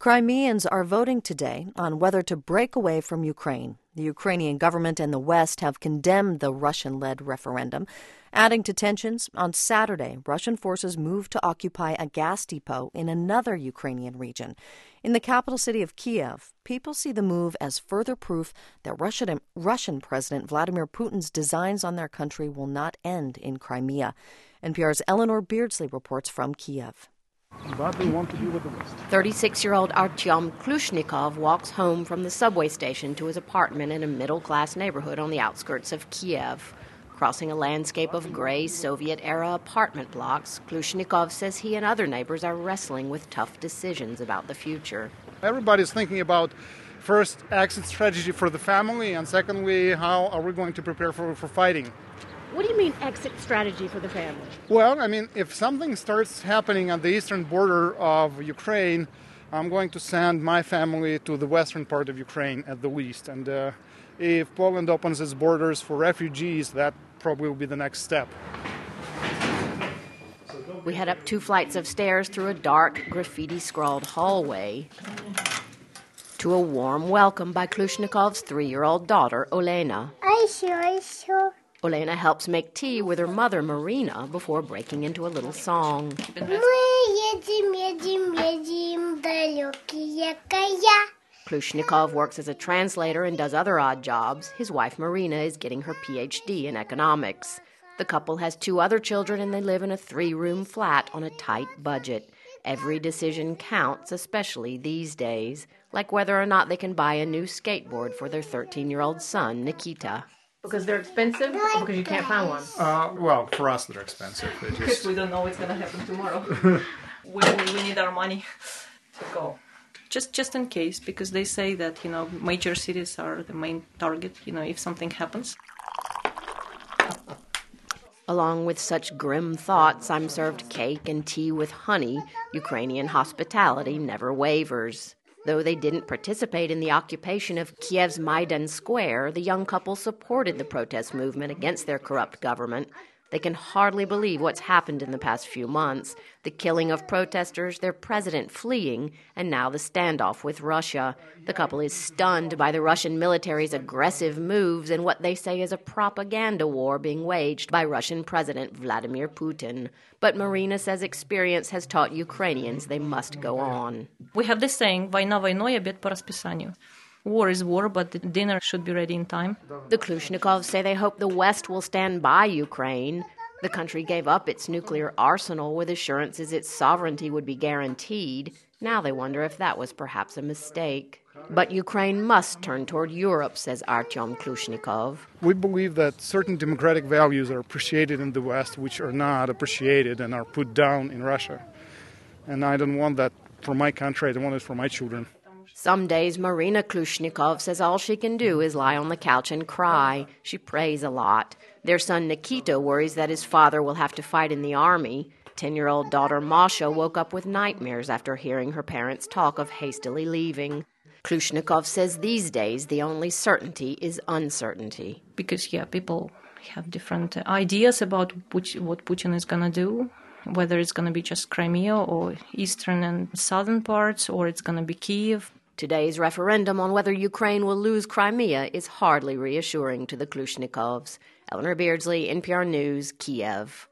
Crimeans are voting today on whether to break away from Ukraine. The Ukrainian government and the West have condemned the Russian-led referendum. Adding to tensions, on Saturday, Russian forces moved to occupy a gas depot in another Ukrainian region. In the capital city of Kiev, people see the move as further proof that Russian President Vladimir Putin's designs on their country will not end in Crimea. NPR's Eleanor Beardsley reports from Kiev. But they want to be with the West. 36-year-old Artyom Klushnikov walks home from the subway station to his apartment in a middle-class neighborhood on the outskirts of Kiev. Crossing a landscape of gray Soviet-era apartment blocks, Klushnikov says he and other neighbors are wrestling with tough decisions about the future. Everybody's thinking about, first, exit strategy for the family, and secondly, how are we going to prepare for fighting. What do you mean exit strategy for the family? Well, if something starts happening on the eastern border of Ukraine, I'm going to send my family to the western part of Ukraine at the least. And if Poland opens its borders for refugees, that probably will be the next step. We head up 2 flights of stairs through a dark, graffiti-scrawled hallway to a warm welcome by Klushnikov's 3-year-old daughter, Olena. Olena helps make tea with her mother, Marina, before breaking into a little song. Klushnikov works as a translator and does other odd jobs. His wife, Marina, is getting her Ph.D. in economics. The couple has 2 other children, and they live in a 3-room flat on a tight budget. Every decision counts, especially these days, like whether or not they can buy a new skateboard for their 13-year-old son, Nikita. Because they're expensive, or because you can't find one? Well, for us they're expensive. Because we don't know what's going to happen tomorrow. we need our money to go. Just in case, because they say that, major cities are the main target, if something happens. Along with such grim thoughts, I'm served cake and tea with honey. Ukrainian hospitality never wavers. Though they didn't participate in the occupation of Kiev's Maidan Square, the young couple supported the protest movement against their corrupt government. They can hardly believe what's happened in the past few months. The killing of protesters, their president fleeing, and now the standoff with Russia. The couple is stunned by the Russian military's aggressive moves and what they say is a propaganda war being waged by Russian President Vladimir Putin. But Marina says experience has taught Ukrainians they must go on. We have this saying, «Война войной, обед по расписанию». War is war, but the dinner should be ready in time. The Klushnikovs say they hope the West will stand by Ukraine. The country gave up its nuclear arsenal with assurances its sovereignty would be guaranteed. Now they wonder if that was perhaps a mistake. But Ukraine must turn toward Europe, says Artyom Klushnikov. We believe that certain democratic values are appreciated in the West, which are not appreciated and are put down in Russia. And I don't want that for my country, I don't want it for my children. Some days, Marina Klushnikov says all she can do is lie on the couch and cry. She prays a lot. Their son Nikita worries that his father will have to fight in the army. 10-year-old daughter Masha woke up with nightmares after hearing her parents talk of hastily leaving. Klushnikov says these days the only certainty is uncertainty. Because, people have different ideas about what Putin is going to do. Whether it's going to be just Crimea or eastern and southern parts, or it's going to be Kiev. Today's referendum on whether Ukraine will lose Crimea is hardly reassuring to the Klushnikovs. Eleanor Beardsley, NPR News, Kiev.